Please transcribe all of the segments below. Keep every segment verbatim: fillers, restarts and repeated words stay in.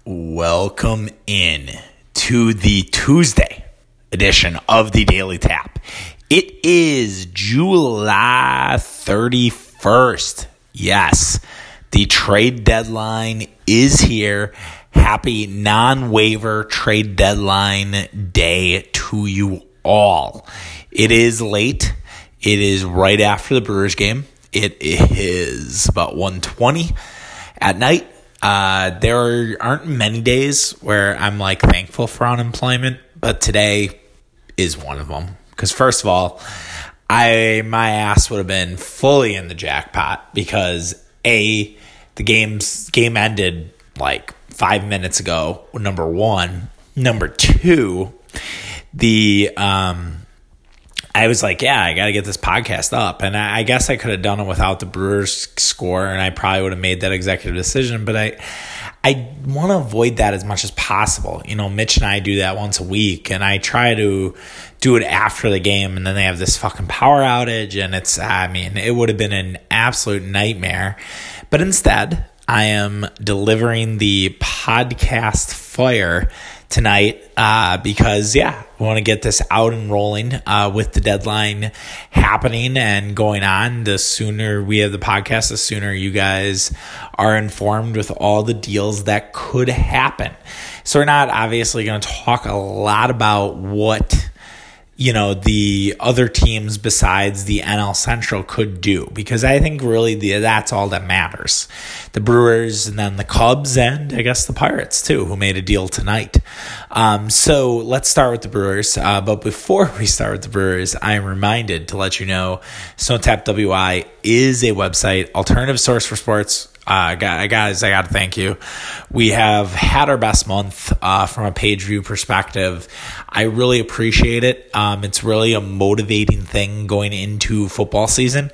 Welcome in to the Tuesday edition of the Daily Tap. It is July thirty-first. Yes, the trade deadline is here. Happy non-waiver trade deadline day to you all. It is late. It is right after the Brewers game. It is about one twenty at night. Uh, there aren't many days where I'm like thankful for unemployment, but today is one of them. Because first of all, I my ass would have been fully in the jackpot because A, the game's game ended like five minutes ago. Number one, number two, the um. I was like, yeah, I got to get this podcast up. And I, I guess I could have done it without the Brewers score, and I probably would have made that executive decision. But I I want to avoid that as much as possible. You know, Mitch and I do that once a week, and I try to do it after the game, and then they have this fucking power outage, and it's, I mean, it would have been an absolute nightmare. But instead, I am delivering the podcast fire tonight uh, because, yeah, we want to get this out and rolling uh, with the deadline happening and going on. The sooner we have the podcast, the sooner you guys are informed with all the deals that could happen. So we're not obviously going to talk a lot about what, you know, the other teams besides the N L Central could do, because I think really the, that's all that matters. The Brewers and then the Cubs and I guess the Pirates too, who made a deal tonight. Um, so let's start with the Brewers. Uh, but before we start with the Brewers, I am reminded to let you know StoneTap W I is a website, alternative source for sports. Uh, guys, I got to thank you. We have had our best month uh, from a page view perspective. I really appreciate it. Um, it's really a motivating thing going into football season.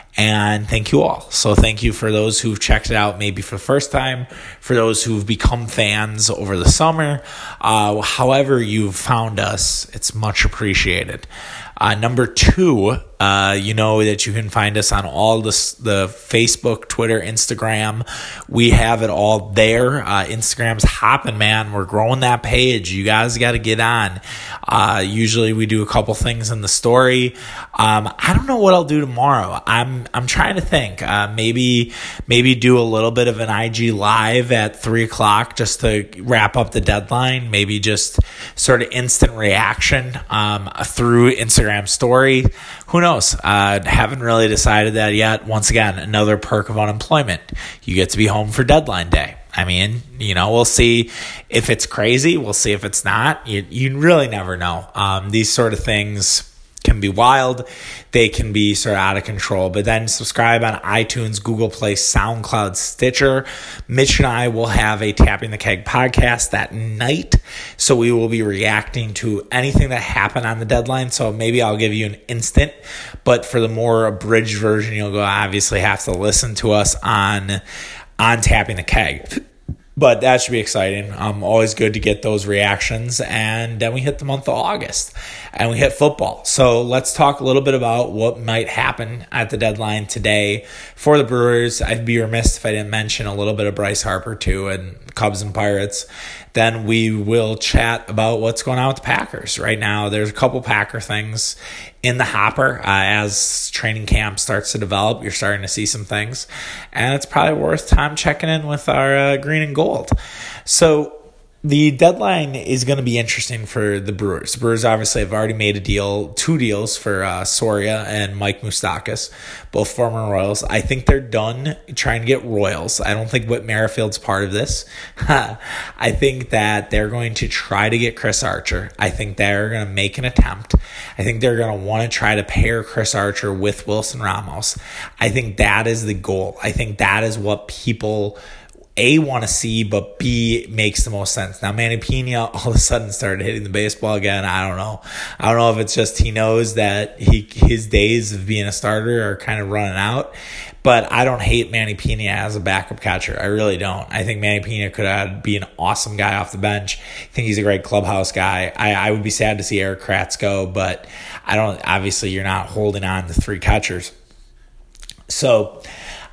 And thank you all. So thank you for those who've checked it out maybe for the first time, for those who've become fans over the summer. Uh, however you've found us, it's much appreciated. Uh, number two, uh, you know that you can find us on all the, the Facebook, Twitter, Instagram. We have it all there. Uh, Instagram's hopping, man. We're growing that page. You guys got to get on. Uh, usually we do a couple things in the story. Um, I don't know what I'll do tomorrow. I'm I'm trying to think. Uh, maybe maybe do a little bit of an I G live at three o'clock just to wrap up the deadline. Maybe just sort of instant reaction um, through Instagram story. Who knows? Uh, haven't really decided that yet. Once again, another perk of unemployment. You get to be home for deadline day. I mean, you know, we'll see if it's crazy. We'll see if it's not. You, you really never know. Um, these sort of things can be wild. They can be sort of out of control. But then subscribe on iTunes, Google Play, SoundCloud, Stitcher. Mitch and I will have a Tapping the Keg podcast that night. So we will be reacting to anything that happened on the deadline. So maybe I'll give you an instant. But for the more abridged version, you'll go obviously have to listen to us on, on Tapping the Keg. But that should be exciting. Um, always good to get those reactions. And then we hit the month of August and we hit football. So let's talk a little bit about what might happen at the deadline today for the Brewers. I'd be remiss if I didn't mention a little bit of Bryce Harper too, and Cubs and Pirates. Then we will chat about what's going on with the Packers. Right now, there's a couple Packer things in the hopper. Uh, as training camp starts to develop, you're starting to see some things. And it's probably worth time checking in with our uh, green and gold. So the deadline is going to be interesting for the Brewers. The Brewers obviously have already made a deal, two deals for uh, Soria and Mike Moustakas, both former Royals. I think they're done trying to get Royals. I don't think Whit Merrifield's part of this. I think that they're going to try to get Chris Archer. I think they're going to make an attempt. I think they're going to want to try to pair Chris Archer with Wilson Ramos. I think that is the goal. I think that is what people A, want to see, but B, makes the most sense. Now, Manny Pena all of a sudden started hitting the baseball again. I don't know. I don't know if it's just he knows that he his days of being a starter are kind of running out. But I don't hate Manny Pena as a backup catcher. I really don't. I think Manny Pena could have, be an awesome guy off the bench. I think he's a great clubhouse guy. I, I would be sad to see Erik Kratz go, but I don't. Obviously, you're not holding on to three catchers. So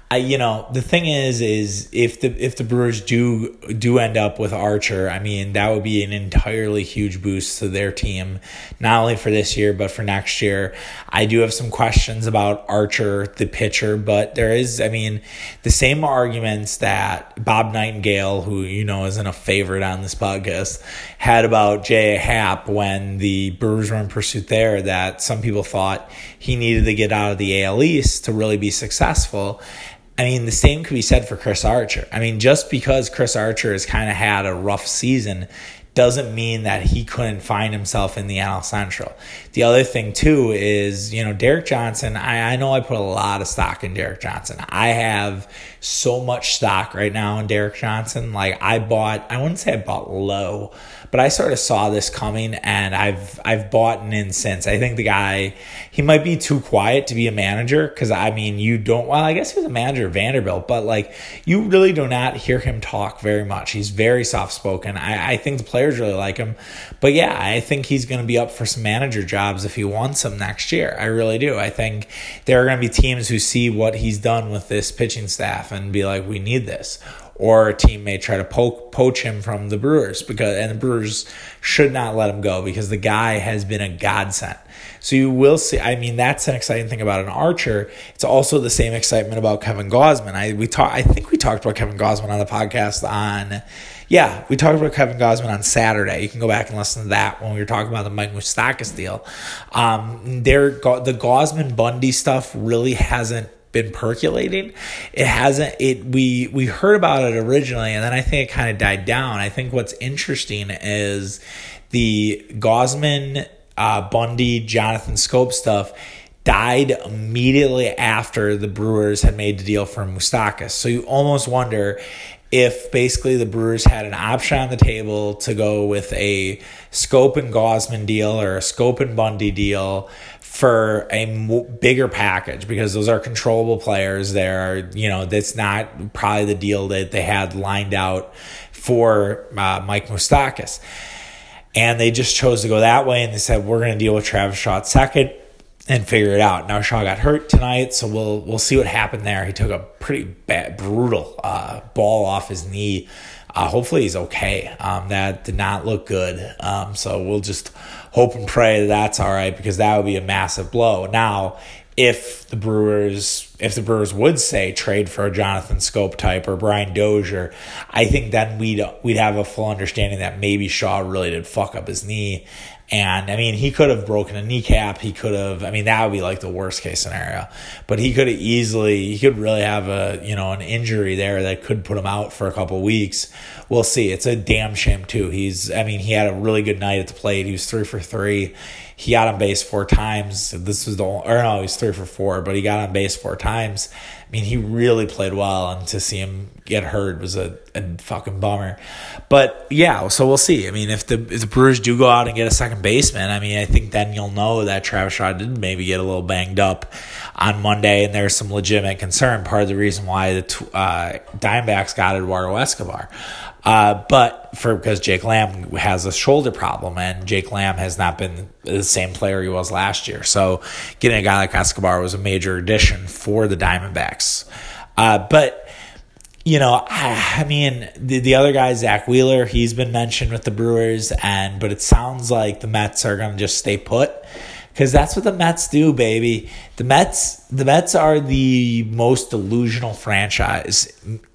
I, you know, the thing is, is if the if the Brewers do do end up with Archer, I mean, that would be an entirely huge boost to their team, not only for this year but for next year. I do have some questions about Archer, the pitcher, but there is, I mean, the same arguments that Bob Nightingale, who you know isn't a favorite on this podcast, had about J A. Happ when the Brewers were in pursuit there. That some people thought he needed to get out of the A L East to really be successful. I mean, the same could be said for Chris Archer. I mean, just because Chris Archer has kind of had a rough season doesn't mean that he couldn't find himself in the N L Central. The other thing, too, is, you know, Derek Johnson, I, I know I put a lot of stock in Derek Johnson. I have so much stock right now in Derek Johnson. Like, I bought, I wouldn't say I bought low, but I sort of saw this coming, and I've I've bought in since. I think the guy, he might be too quiet to be a manager because, I mean, you don't, well, I guess he was a manager of Vanderbilt, but, like, you really do not hear him talk very much. He's very soft-spoken. I, I think the players really like him. But, yeah, I think he's going to be up for some manager jobs if he wants them next year. I really do. I think there are going to be teams who see what he's done with this pitching staff and be like, we need this. Or a team may try to poke, poach him from the Brewers, because and the Brewers should not let him go because the guy has been a godsend. So you will see. I mean, that's an exciting thing about an Archer. It's also the same excitement about Kevin Gausman. I we talk. I think we talked about Kevin Gausman on the podcast on. Yeah, we talked about Kevin Gausman on Saturday. You can go back and listen to that when we were talking about the Mike Moustakas deal. Um, there, the Gausman Bundy stuff really hasn't been percolating. It hasn't. It we we heard about it originally, and then I think it kind of died down. I think what's interesting is the Gausman, uh, Bundy, Jonathan Schoop stuff died immediately after the Brewers had made the deal for Moustakas. So you almost wonder if basically the Brewers had an option on the table to go with a Schoop and Gausman deal or a Schoop and Bundy deal for a mo- bigger package, because those are controllable players. There, you know, that's not probably the deal that they had lined out for uh, Mike Moustakas. And they just chose to go that way, and they said, we're going to deal with Travis Shaw at second and figure it out. Now Shaw got hurt tonight, so we'll we'll see what happened there. He took a pretty bad, brutal uh, ball off his knee. Uh, hopefully he's okay. Um, that did not look good. Um, so we'll just hope and pray that that's all right, because that would be a massive blow. Now, if the Brewers, if the Brewers would say trade for a Jonathan Schoop type or Brian Dozier, I think then we'd we'd have a full understanding that maybe Shaw really did fuck up his knee. And, I mean, he could have broken a kneecap. He could have, I mean, that would be like the worst case scenario. But he could have easily, he could really have a, you know, an injury there that could put him out for a couple of weeks. We'll see. It's a damn shame, too. He's, I mean, he had a really good night at the plate. He was three for three. He got on base four times. This was the, or no, he was three for four, but he got on base four times. I mean, he really played well, and to see him get hurt was a, a fucking bummer. But, yeah, so we'll see. I mean, if the if the Brewers do go out and get a second baseman, I mean, I think then you'll know that Travis Shaw did maybe get a little banged up on Monday, and there's some legitimate concern. Part of the reason why the uh, Diamondbacks got Eduardo Escobar. Uh, but for because Jake Lamb has a shoulder problem, and Jake Lamb has not been the same player he was last year. So getting a guy like Escobar was a major addition for the Diamondbacks. Uh, but, you know, I, I mean, the, the other guy, Zach Wheeler, he's been mentioned with the Brewers, and but it sounds like the Mets are going to just stay put, because that's what the Mets do, baby. The Mets, the Mets are the most delusional franchise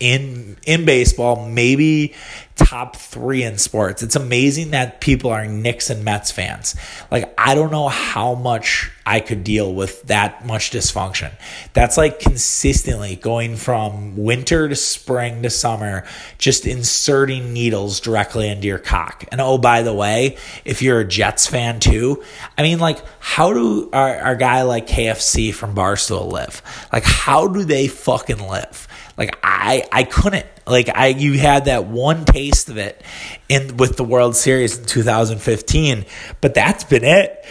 in in baseball, maybe top three in sports. It's amazing that people are Knicks and Mets fans. Like, I don't know how much I could deal with that much dysfunction. That's like consistently going from winter to spring to summer, just inserting needles directly into your cock. And oh, by the way, if you're a Jets fan too, I mean, like, how do our, our guy like K F C from Barstool live? Like, how do they fucking live? Like, I I couldn't. Like, I you had that one taste of it in with the World Series in two thousand fifteen, but that's been it.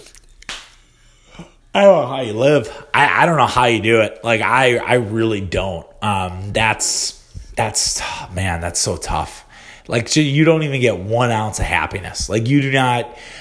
I don't know how you live. I, I don't know how you do it. Like, I, I really don't. Um, that's, that's, man, that's so tough. Like, you don't even get one ounce of happiness. Like, you do not,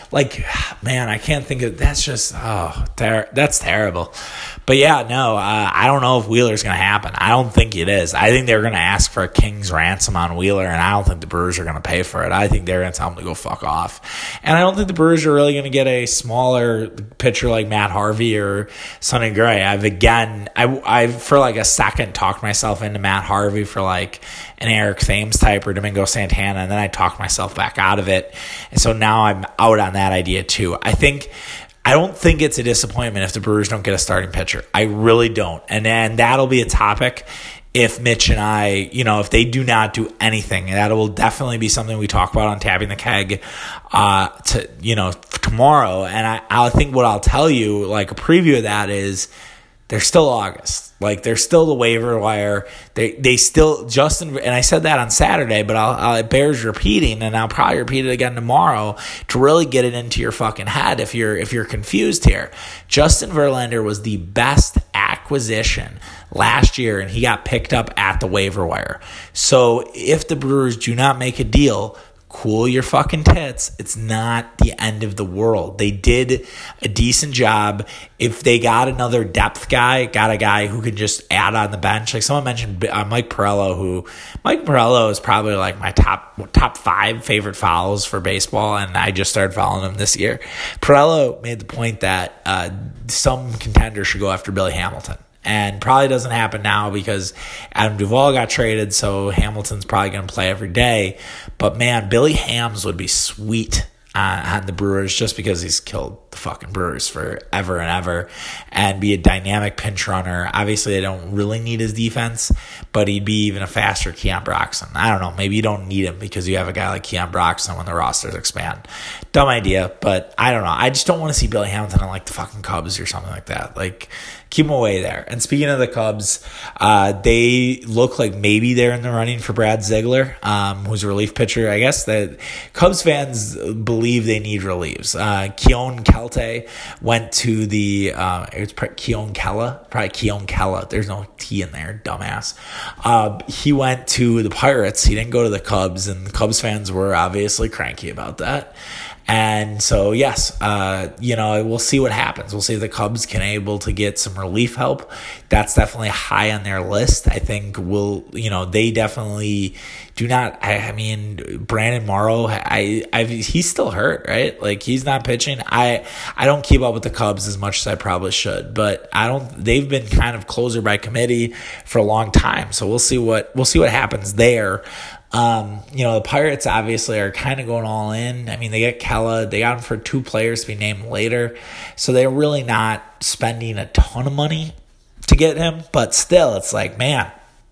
Like, man, I can't think of, that's just, oh, ter- that's terrible. But yeah, no, uh, I don't know if Wheeler's going to happen. I don't think it is. I think they're going to ask for a king's ransom on Wheeler, and I don't think the Brewers are going to pay for it. I think they're going to tell him to go fuck off. And I don't think the Brewers are really going to get a smaller pitcher like Matt Harvey or Sonny Gray. I've, again, I, I've for like a second talked myself into Matt Harvey for like an Eric Thames type or Domingo Santana, and then I talked myself back out of it. And so now I'm out on that idea too. I think I don't think it's a disappointment if the Brewers don't get a starting pitcher. I really don't. And then that'll be a topic if Mitch and I, you know, if they do not do anything. That will definitely be something we talk about on Tapping the Keg uh, to, you know, tomorrow. And I, I think what I'll tell you, like a preview of that is, they're still August. Like, they're still the waiver wire. They they still, Justin, and I said that on Saturday, but I'll, I'll, it bears repeating, and I'll probably repeat it again tomorrow to really get it into your fucking head if you're if you're confused here. Justin Verlander was the best acquisition last year, and he got picked up at the waiver wire. So if the Brewers do not make a deal, cool your fucking tits. It's not the end of the world. They did a decent job. If they got another depth guy, got a guy who can just add on the bench, like someone mentioned uh, Mike Pirello, who Mike Pirello is probably like my top top five favorite fouls for baseball, and I just started following him this year. Pirello made the point that uh, some contender should go after Billy Hamilton. And probably doesn't happen now because Adam Duvall got traded, so Hamilton's probably going to play every day. But, man, Billy Hams would be sweet on, on the Brewers just because he's killed the fucking Brewers forever and ever and be a dynamic pinch runner. Obviously, they don't really need his defense, but he'd be even a faster Keon Broxton. I don't know. Maybe you don't need him because you have a guy like Keon Broxton when the rosters expand. Dumb idea, but I don't know. I just don't want to see Billy Hamilton on like the fucking Cubs or something like that. Like, keep him away there. And speaking of the Cubs, uh, they look like maybe they're in the running for Brad Ziegler, um, who's a relief pitcher. I guess that Cubs fans believe they need reliefs. Uh, Keone Kelte went to the uh, it's Keone Kela, probably Keone Kela. There's no T in there, dumbass. Uh, he went to the Pirates. He didn't go to the Cubs, and the Cubs fans were obviously cranky about that. And so, yes, uh, you know, we'll see what happens. We'll see if the Cubs can able to get some relief help. That's definitely high on their list. I think we'll, you know, they definitely do not. I, I mean, Brandon Morrow, I, I, he's still hurt, right? Like, he's not pitching. I, I don't keep up with the Cubs as much as I probably should, but I don't. They've been kind of closer by committee for a long time, so we'll see what we'll see what happens there. Um, you know, the Pirates obviously are kind of going all in. I mean, they get Kela. They got him for two players to be named later. So they're really not spending a ton of money to get him. But still, it's like, man,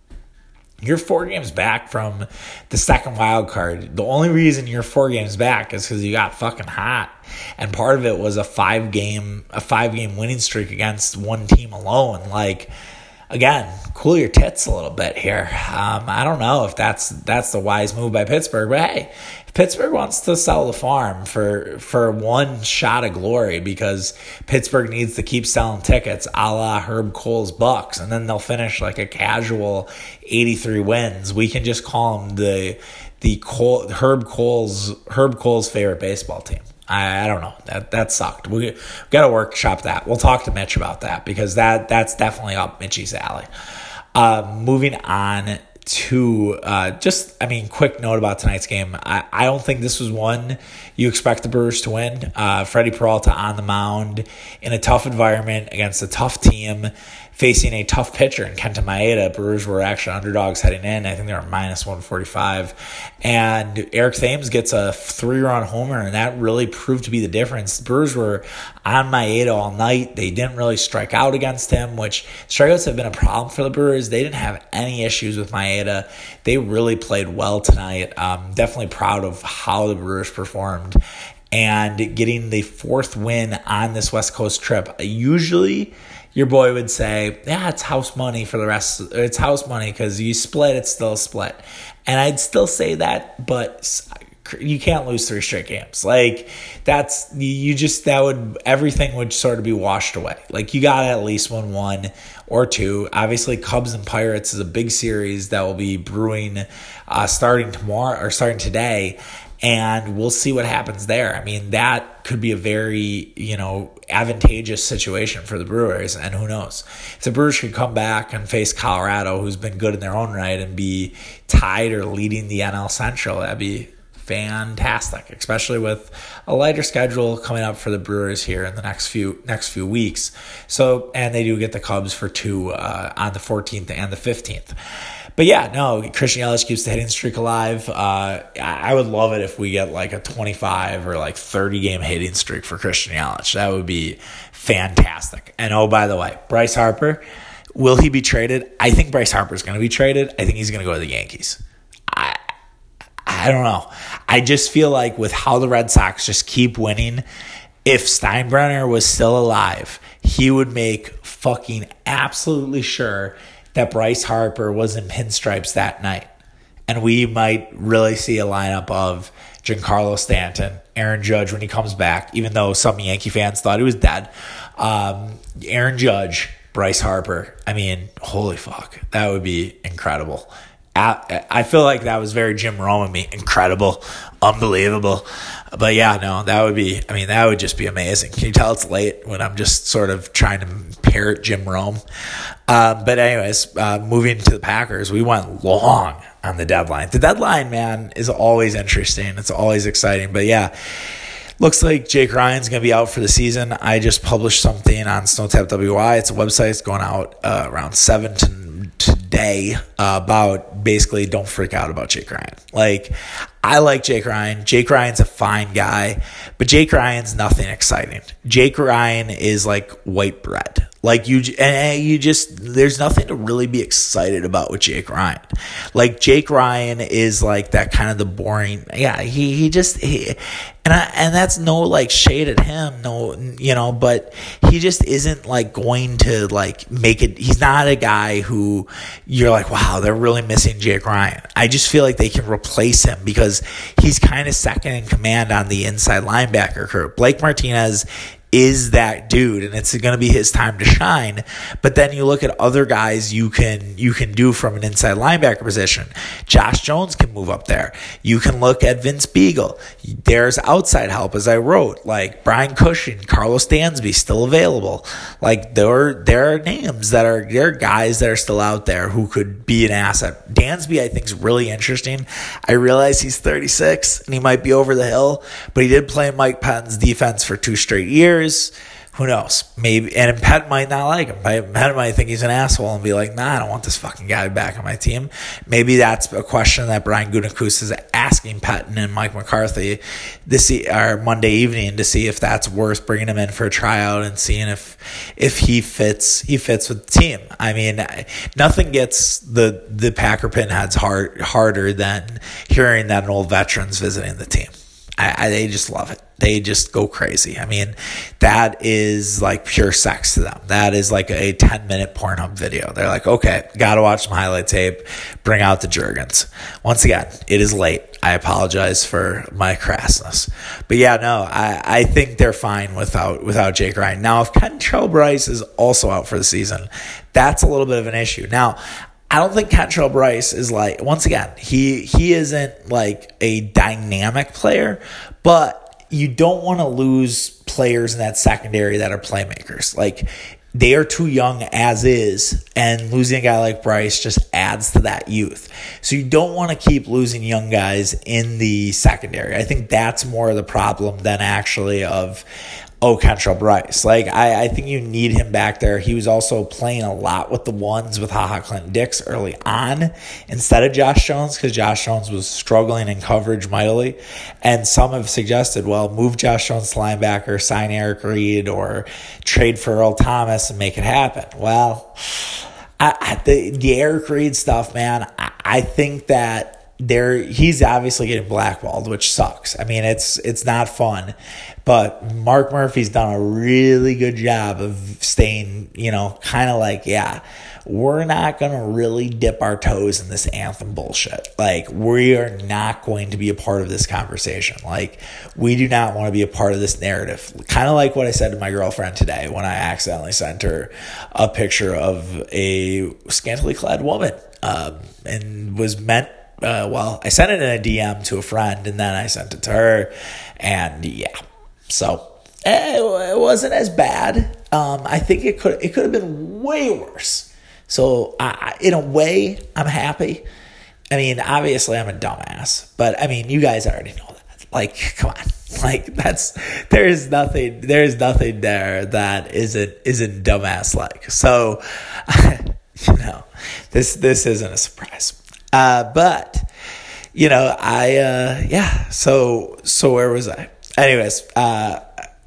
you're four games back from the second wild card. The only reason you're four games back is because you got fucking hot. And part of it was a five game, a five game winning streak against one team alone. Like, again, cool your tits a little bit here. Um, I don't know if that's that's the wise move by Pittsburgh, but hey, if Pittsburgh wants to sell the farm for for one shot of glory because Pittsburgh needs to keep selling tickets a la Herb Cole's Bucks, and then they'll finish like a casual eighty-three wins. We can just call them the the Cole, Herb Cole's Herb Cole's favorite baseball team. I, I don't know. That that sucked. We, we got to workshop that. We'll talk to Mitch about that because that that's definitely up Mitchie's alley. Uh, moving on to uh, just, I mean, quick note about tonight's game. I, I don't think this was one you expect the Brewers to win. Uh, Freddie Peralta on the mound in a tough environment against a tough team, facing a tough pitcher in Kenta Maeda. Brewers were actually underdogs heading in. I think they were minus one forty-five. And Eric Thames gets a three-run homer, and that really proved to be the difference. The Brewers were on Maeda all night. They didn't really strike out against him, which strikeouts have been a problem for the Brewers. They didn't have any issues with Maeda. They really played well tonight. Um, definitely proud of how the Brewers performed. And getting the fourth win on this West Coast trip. Usually your boy would say, yeah, it's house money for the rest. It's house money because you split, it's still a split. And I'd still say that, but you can't lose three straight games. Like, that's, you just, that would, everything would sort of be washed away. Like, you got to at least win one or two. Obviously, Cubs and Pirates is a big series that will be brewing uh, starting tomorrow or starting today. And we'll see what happens there. I mean, that could be a very, you know, advantageous situation for the Brewers, and who knows? If the Brewers could come back and face Colorado, who's been good in their own right, and be tied or leading the N L Central, that'd be fantastic, especially with a lighter schedule coming up for the Brewers here in the next few next few weeks. So, and they do get the Cubs for two uh, on the fourteenth and the fifteenth. But yeah, no, Christian Yelich keeps the hitting streak alive. Uh, I would love it if we get like a twenty-five or like thirty game hitting streak for Christian Yelich. That would be fantastic. And oh, by the way, Bryce Harper, will he be traded? I think Bryce Harper is going to be traded. I think he's going to go to the Yankees. I, I don't know. I just feel like with how the Red Sox just keep winning, if Steinbrenner was still alive, he would make fucking absolutely sure that Bryce Harper was in pinstripes that night. And we might really see a lineup of Giancarlo Stanton, Aaron Judge when he comes back, even though some Yankee fans thought he was dead. Um, Aaron Judge, Bryce Harper. I mean, holy fuck. That would be incredible. I feel like that was very Jim Rome of me. Incredible. Unbelievable. But yeah, no, that would be, I mean, that would just be amazing. Can you tell it's late when I'm just sort of trying to parrot Jim Rome? Uh, but anyways, uh, moving to the Packers, we went long on the deadline. The deadline, man, is always interesting. It's always exciting. But yeah, looks like Jake Ryan's going to be out for the season. I just published something on Snowtap W I. It's a website. It's going out uh, around seven to today uh, about basically don't freak out about Jake Ryan. Like, I like Jake Ryan. Jake Ryan's a fine guy, but Jake Ryan's nothing exciting. Jake Ryan is like white bread. Like you, and you just, there's nothing to really be excited about with Jake Ryan. Like Jake Ryan is like that kind of the boring, yeah, he, he just, he, and I, and that's no like shade at him, no, you know, but he just isn't like going to like make it, he's not a guy who you're like, wow, they're really missing Jake Ryan. I just feel like they can replace him because he's kind of second in command on the inside linebacker group. Blake Martinez is that dude, and it's going to be his time to shine. But then you look at other guys you can you can do from an inside linebacker position. Josh Jones can move up there. You can look at Vince Beagle. There's outside help, as I wrote, like Brian Cushing, Carlos Dansby still available. Like there there are names that are there are guys that are still out there who could be an asset. Dansby, I think, is really interesting. I realize he's thirty-six and he might be over the hill, but he did play Mike Pettine's defense for two straight years. Who knows? Maybe, and Pet might not like him. Pet might think he's an asshole and be like, nah, I don't want this fucking guy back on my team. Maybe that's a question that Brian Gutekunst is asking Pettin and Mike McCarthy this or Monday evening to see if that's worth bringing him in for a tryout and seeing if if he fits he fits with the team. I mean, nothing gets the the Packer pinheads hard harder than hearing that an old veteran's visiting the team. I, I, they just love it. They just go crazy. I mean, that is like pure sex to them. That is like a ten-minute Pornhub video. They're like, okay, got to watch some highlight tape. Bring out the Jergens. Once again, it is late. I apologize for my crassness. But yeah, no, I, I think they're fine without without Jake Ryan. Now, if Kentrell Bryce is also out for the season, that's a little bit of an issue. Now, I don't think Kentrell Bryce is like, once again, he he isn't like a dynamic player, but you don't want to lose players in that secondary that are playmakers. Like, they are too young as is, and losing a guy like Bryce just adds to that youth. So you don't want to keep losing young guys in the secondary. I think that's more of the problem than actually of, oh, Kentrell Bryce. Like, I, I think you need him back there. He was also playing a lot with the ones with HaHa Clinton Dix early on instead of Josh Jones, because Josh Jones was struggling in coverage mightily. And some have suggested, well, move Josh Jones to linebacker, sign Eric Reed, or trade for Earl Thomas and make it happen. Well, I, I, the, the Eric Reed stuff, man, I, I think that there he's obviously getting blackballed, which sucks. I mean, it's it's not fun, but Mark Murphy's done a really good job of staying, you know, kind of like, yeah, we're not going to really dip our toes in this anthem bullshit. Like, we are not going to be a part of this conversation. Like, we do not want to be a part of this narrative. Kind of like what I said to my girlfriend today when I accidentally sent her a picture of a scantily clad woman, um, and was meant Uh, well, I sent it in a D M to a friend, and then I sent it to her, and yeah, so it, it wasn't as bad. Um, I think it could it could have been way worse. So I, in a way, I'm happy. I mean, obviously, I'm a dumbass, but I mean, you guys already know that. Like, come on, like that's there is nothing there is nothing there that isn't isn't dumbass like. So, you know, this this isn't a surprise. Uh, but you know, I uh, yeah. So so where was I? Anyways, uh,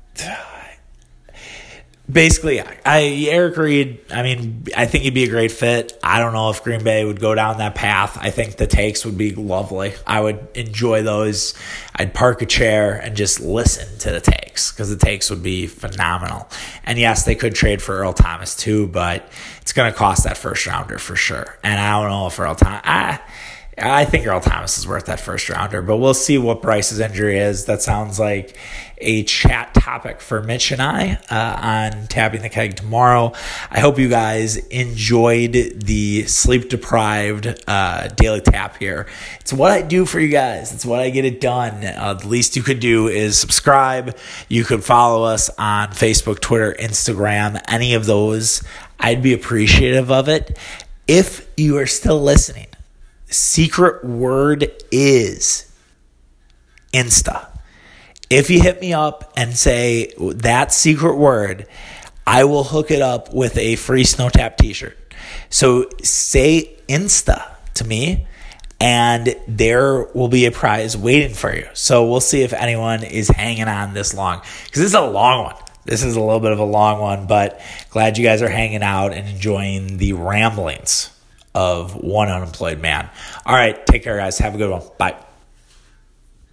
basically, I Eric Reid, I mean, I think he'd be a great fit. I don't know if Green Bay would go down that path. I think the takes would be lovely. I would enjoy those. I'd park a chair and just listen to the takes because the takes would be phenomenal. And yes, they could trade for Earl Thomas too, but it's going to cost that first rounder for sure. And I don't know if Earl Thomas... I, I think Earl Thomas is worth that first rounder, but we'll see what Bryce's injury is. That sounds like a chat topic for Mitch and I uh, on Tapping the Keg tomorrow. I hope you guys enjoyed the sleep-deprived uh, daily tap here. It's what I do for you guys. It's what I get it done. Uh, the least you could do is subscribe. You could follow us on Facebook, Twitter, Instagram, any of those. I'd be appreciative of it. If you are still listening, secret word is Insta. If you hit me up and say that secret word, I will hook it up with a free Snow Tap t-shirt. So say Insta to me, and there will be a prize waiting for you. So we'll see if anyone is hanging on this long, because this is a long one. This is a little bit of a long one, but glad you guys are hanging out and enjoying the ramblings of one unemployed man. All right, take care, guys. Have a good one. Bye.